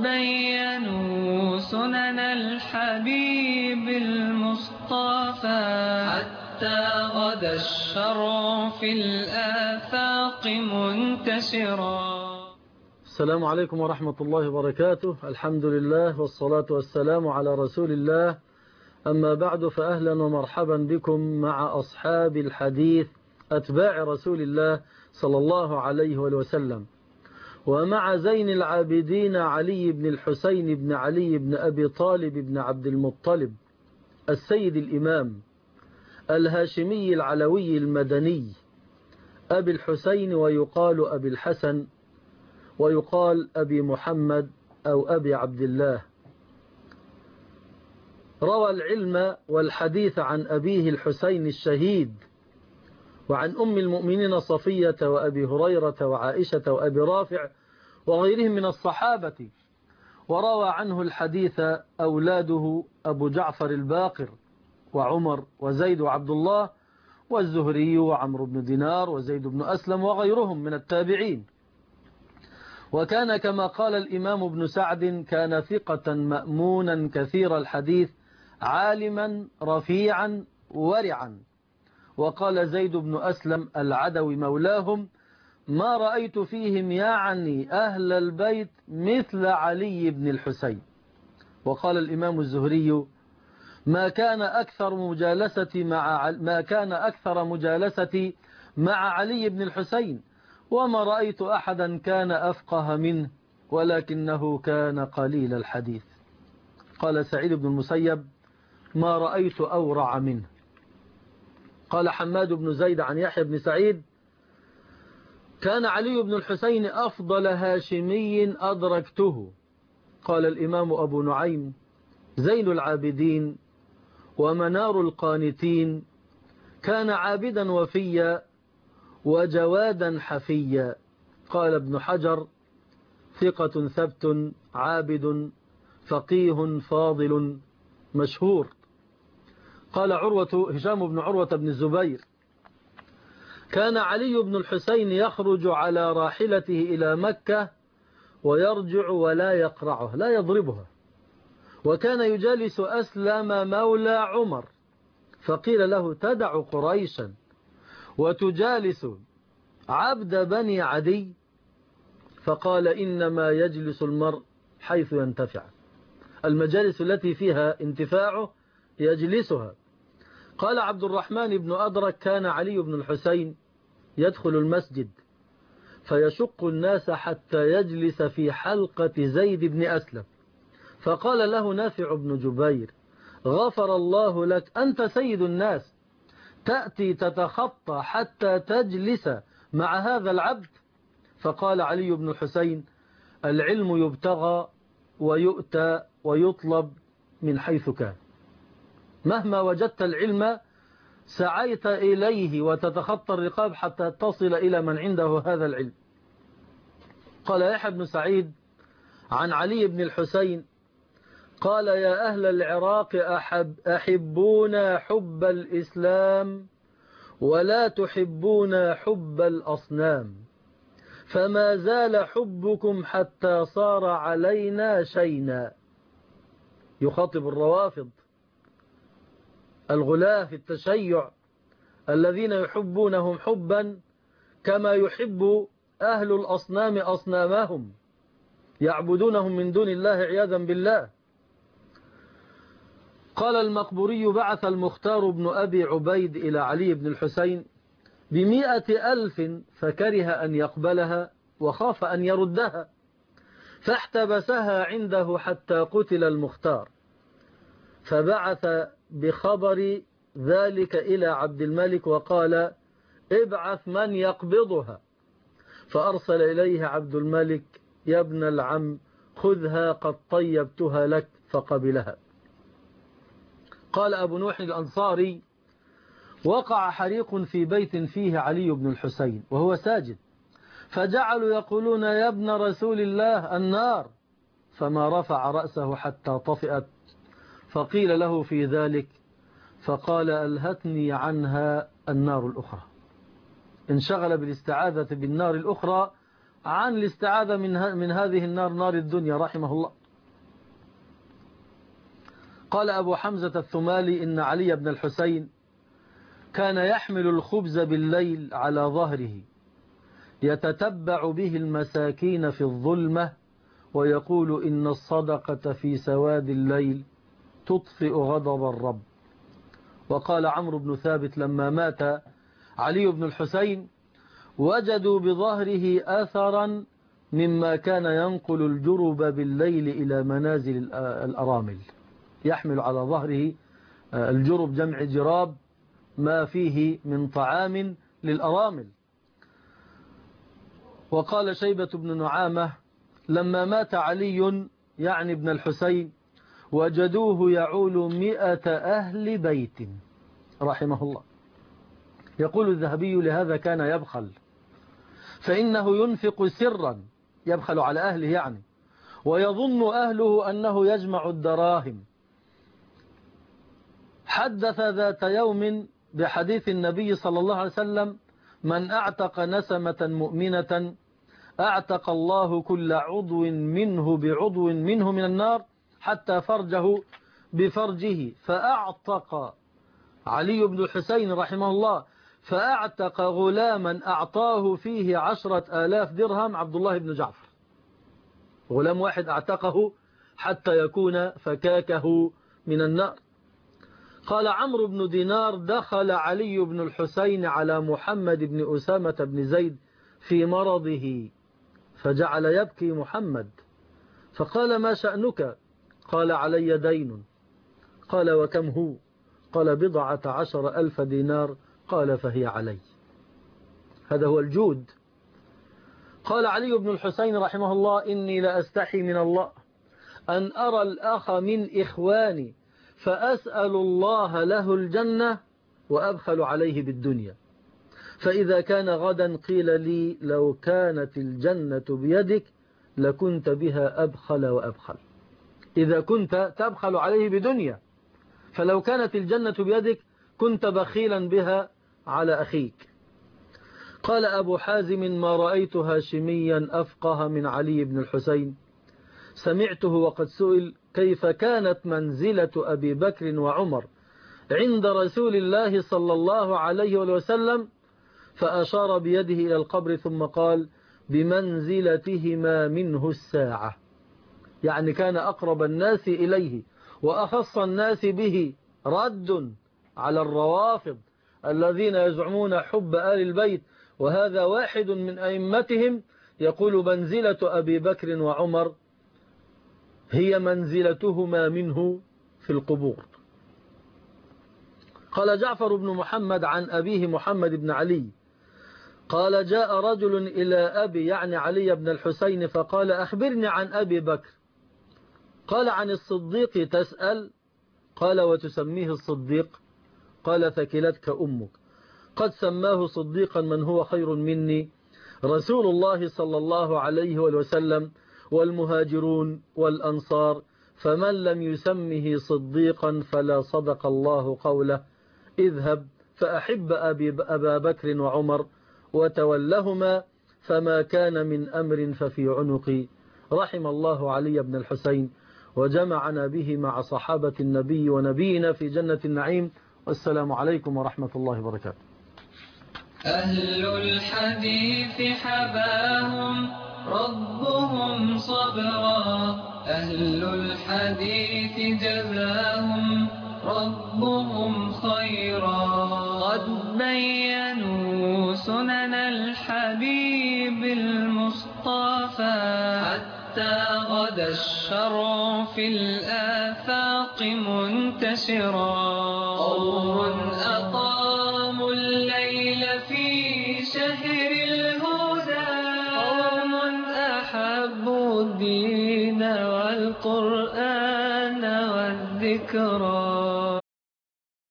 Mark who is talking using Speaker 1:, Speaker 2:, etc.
Speaker 1: بينوا سنن الحبيب المصطفى حتى غدا الشرع في الآفاق منتشرا.
Speaker 2: السلام عليكم ورحمة الله وبركاته. الحمد لله والصلاة والسلام على رسول الله. أما بعد، فأهلا ومرحبا بكم مع أصحاب الحديث أتباع رسول الله صلى الله عليه وسلم، ومع زين العابدين علي بن الحسين بن علي بن أبي طالب بن عبد المطلب السيد الإمام الهاشمي العلوي المدني أبي الحسين، ويقال أبي الحسن، ويقال أبي محمد أو أبي عبد الله. روى العلم والحديث عن أبيه الحسين الشهيد، وعن أم المؤمنين صفية وأبي هريرة وعائشة وأبي رافع وغيرهم من الصحابة. وروى عنه الحديث أولاده أبو جعفر الباقر وعمر وزيد وعبد الله والزهري وعمرو بن دينار وزيد بن أسلم وغيرهم من التابعين. وكان كما قال الإمام ابن سعد كان ثقة مأمونا كثير الحديث عالما رفيعا ورعا. وقال زيد بن أسلم العدوي مولاهم: ما رأيت فيهم يعني أهل البيت مثل علي بن الحسين. وقال الإمام الزهري: ما كان أكثر مجالستي مع علي بن الحسين، وما رأيت أحدا كان أفقه منه، ولكنه كان قليل الحديث. قال سعيد بن المسيب: ما رأيت أورع منه. قال حماد بن زيد عن يحيى بن سعيد: كان علي بن الحسين أفضل هاشمي أدركته. قال الإمام أبو نعيم: زين العابدين ومنار القانتين، كان عابدا وفيا وجوادا حفيا. قال ابن حجر: ثقة ثبت عابد فقيه فاضل مشهور. قال هشام بن عروة بن الزبير: كان علي بن الحسين يخرج على راحلته إلى مكة ويرجع ولا يقرعه، لا يضربها. وكان يجالس أسلم مولى عمر، فقيل له: تدع قريشا وتجالس عبد بني عدي؟ فقال: إنما يجلس المرء حيث ينتفع، المجالس التي فيها انتفاعه يجلسها. قال عبد الرحمن بن أدرك: كان علي بن الحسين يدخل المسجد فيشق الناس حتى يجلس في حلقة زيد بن أسلم، فقال له نافع بن جبير: غفر الله لك، أنت سيد الناس، تأتي تتخطى حتى تجلس مع هذا العبد؟ فقال علي بن الحسين: العلم يبتغى ويؤتى ويطلب من حيث كان، مهما وجدت العلم سعيت إليه وتتخطى الرقاب حتى تصل إلى من عنده هذا العلم. قال يحيى بن سعيد عن علي بن الحسين: قال: يا أهل العراق أحبونا حب الإسلام ولا تحبون حب الأصنام، فما زال حبكم حتى صار علينا شينا. يخاطب الروافض الغلاة في التشيع الذين يحبونهم حبا كما يحب أهل الأصنام أصنامهم، يعبدونهم من دون الله عياذا بالله. قال المقبوري: بعث المختار بن أبي عبيد إلى علي بن الحسين ب100,000 فكره أن يقبلها وخاف أن يردها، فاحتبسها عنده حتى قتل المختار، فبعث بخبر ذلك إلى عبد الملك وقال: ابعث من يقبضها. فأرسل إليه عبد الملك: يا ابن العم، خذها قد طيبتها لك، فقبلها. قال أبو نوح الأنصاري: وقع حريق في بيت فيه علي بن الحسين وهو ساجد، فجعلوا يقولون: يا ابن رسول الله، النار، فما رفع رأسه حتى طفئت، فقيل له في ذلك فقال: ألهتني عنها النار الأخرى. انشغل بالاستعاذة بالنار الأخرى عن الاستعاذة من هذه النار، نار الدنيا، رحمه الله. قال أبو حمزة الثمالي إن علي بن الحسين كان يحمل الخبز بالليل على ظهره يتتبع به المساكين في الظلمة ويقول إن الصدقة في سواد الليل تطفئ غضب الرب. وقال عمرو بن ثابت لما مات علي بن الحسين وجدوا بظهره أثرا مما كان ينقل الجرب بالليل إلى منازل الأرامل، يحمل على ظهره الجرب جمع جراب ما فيه من طعام للأرامل. وقال شيبة بن نعامة لما مات علي يعني ابن الحسين وجدوه يعول 100 أهل بيت، رحمه الله. يقول الذهبي لهذا كان يبخل، فإنه ينفق سرا، يبخل على أهله يعني، ويظن أهله أنه يجمع الدراهم. حدث ذات يوم بحديث النبي صلى الله عليه وسلم من أعتق نسمة مؤمنة أعتق الله كل عضو منه بعضو منه من النار حتى فرجه بفرجه. فأعتق علي بن الحسين رحمه الله، فأعتق غلاما أعطاه فيه 10,000 درهم عبد الله بن جعفر، غلام واحد أعتقه حتى يكون فكاكه من النار. قال عمرو بن دينار دخل علي بن الحسين على محمد بن أسامة بن زيد في مرضه فجعل يبكي محمد، فقال ما شأنك؟ قال علي دين. قال وكم هو؟ قال 10,000 دينار. قال فهي علي. هذا هو الجود. قال علي بن الحسين رحمه الله إني لأستحي من الله أن أرى الأخ من إخواني فأسأل الله له الجنة وأبخل عليه بالدنيا، فإذا كان غدا قيل لي لو كانت الجنة بيدك لكنت بها أبخل وأبخل. إذا كنت تبخل عليه بدنيا، فلو كانت الجنة بيدك كنت بخيلا بها على أخيك. قال أبو حازم ما رأيت هاشميا أفقه من علي بن الحسين، سمعته وقد سئل كيف كانت منزلة أبي بكر وعمر عند رسول الله صلى الله عليه وسلم، فأشار بيده إلى القبر ثم قال بمنزلتهما منه الساعة، يعني كان أقرب الناس إليه وأخص الناس به، رد على الروافض الذين يزعمون حب آل البيت، وهذا واحد من أئمتهم يقول منزلة أبي بكر وعمر هي منزلتهما منه في القبور. قال جعفر بن محمد عن أبيه محمد بن علي قال جاء رجل إلى أبي يعني علي بن الحسين فقال أخبرني عن أبي بكر. قال عن الصديق تسأل؟ قال وتسميه الصديق؟ قال ثكلتك أمك، قد سماه صديقا من هو خير مني، رسول الله صلى الله عليه وسلم والمهاجرون والأنصار، فمن لم يسمه صديقا فلا صدق الله قوله، اذهب فأحب أبا بكر وعمر وتولهما فما كان من أمر ففي عنقي. رحم الله علي بن الحسين وجمعنا به مع صحابة النبي ونبينا في جنة النعيم. والسلام عليكم ورحمة الله وبركاته.
Speaker 1: أهل الحديث حباهم ربهم صبرا، أهل الحديث جزاهم ربهم خيرا، قد بينوا سنن الحبيب المصطفى حتى غدا الشرع في الآفاق منتشرا. قوم أقاموا الليل في شهر الهدى، قوم أحبوا الدين والقرآن والذكرى.